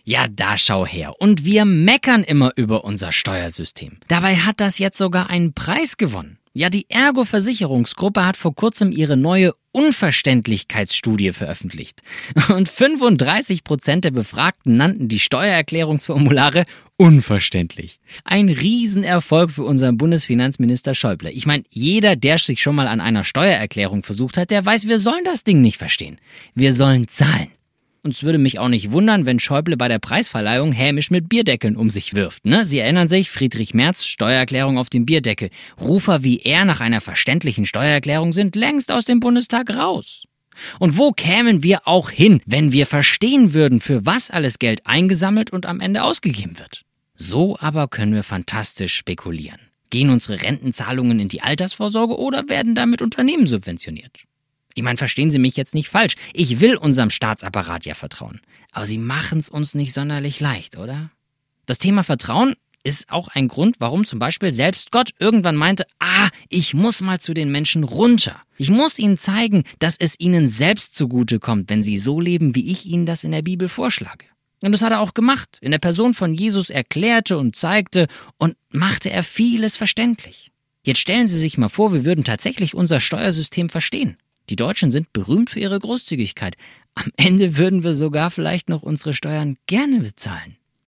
Ja, da schau her. Und wir meckern immer über unser Steuersystem. Dabei hat das jetzt sogar einen Preis gewonnen. Ja, die Ergo-Versicherungsgruppe hat vor kurzem ihre neue Unverständlichkeitsstudie veröffentlicht. Und 35% der Befragten nannten die Steuererklärungsformulare unverständlich. Ein Riesenerfolg für unseren Bundesfinanzminister Schäuble. Ich meine, jeder, der sich schon mal an einer Steuererklärung versucht hat, der weiß, wir sollen das Ding nicht verstehen. Wir sollen zahlen. Und es würde mich auch nicht wundern, wenn Schäuble bei der Preisverleihung hämisch mit Bierdeckeln um sich wirft. Ne? Sie erinnern sich, Friedrich Merz, Steuererklärung auf dem Bierdeckel. Rufer wie er nach einer verständlichen Steuererklärung sind längst aus dem Bundestag raus. Und wo kämen wir auch hin, wenn wir verstehen würden, für was alles Geld eingesammelt und am Ende ausgegeben wird? So aber können wir fantastisch spekulieren. Gehen unsere Rentenzahlungen in die Altersvorsorge oder werden damit Unternehmen subventioniert? Ich meine, verstehen Sie mich jetzt nicht falsch. Ich will unserem Staatsapparat ja vertrauen. Aber sie machen es uns nicht sonderlich leicht, oder? Das Thema Vertrauen ist auch ein Grund, warum zum Beispiel selbst Gott irgendwann meinte, ich muss mal zu den Menschen runter. Ich muss ihnen zeigen, dass es ihnen selbst zugutekommt, wenn sie so leben, wie ich ihnen das in der Bibel vorschlage. Und das hat er auch gemacht. In der Person von Jesus erklärte und zeigte und machte er vieles verständlich. Jetzt stellen Sie sich mal vor, wir würden tatsächlich unser Steuersystem verstehen. Die Deutschen sind berühmt für ihre Großzügigkeit. Am Ende würden wir sogar vielleicht noch unsere Steuern gerne bezahlen.